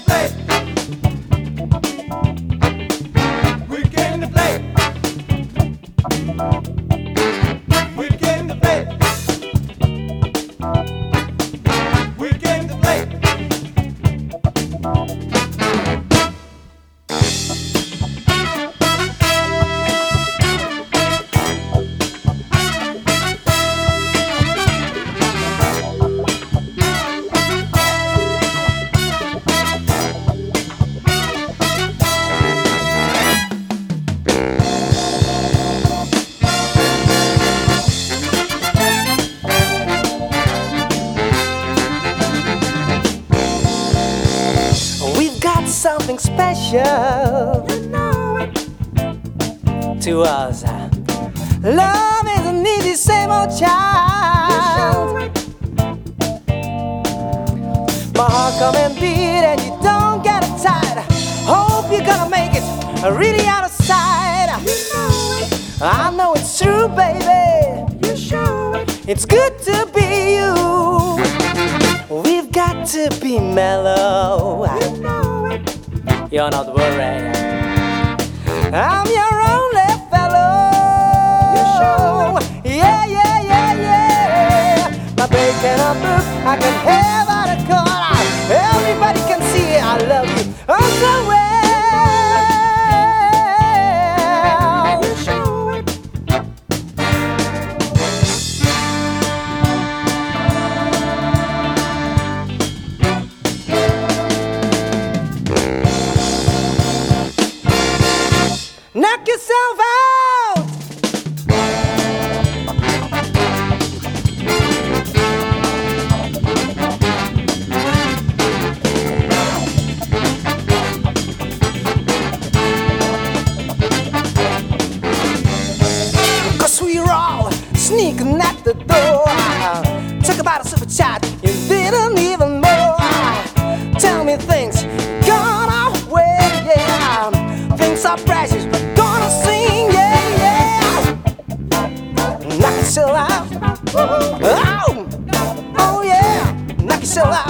Something special, you know it. To us. Love isn't easy, same old child. My heart come and beat and you don't get it tight. Hope you're gonna make it really out of sight. You know it. I know it's true, baby. You show it. It's good to be you. We've got to be mellow. You know it. You're not worried. I'm your only fellow. You show it. Yeah, yeah, yeah, yeah. My bacon up book, I can have out a corner. Everybody can see I love you. I'm so well. You show it. Knock yourself out. Cause we're all sneaking at the door. Talk about a super chat, you didn't even know. Tell me things gone away, yeah. Things are precious, but gonna sing, yeah, yeah. Knock yourself out. Oh, oh yeah. Knock yourself out.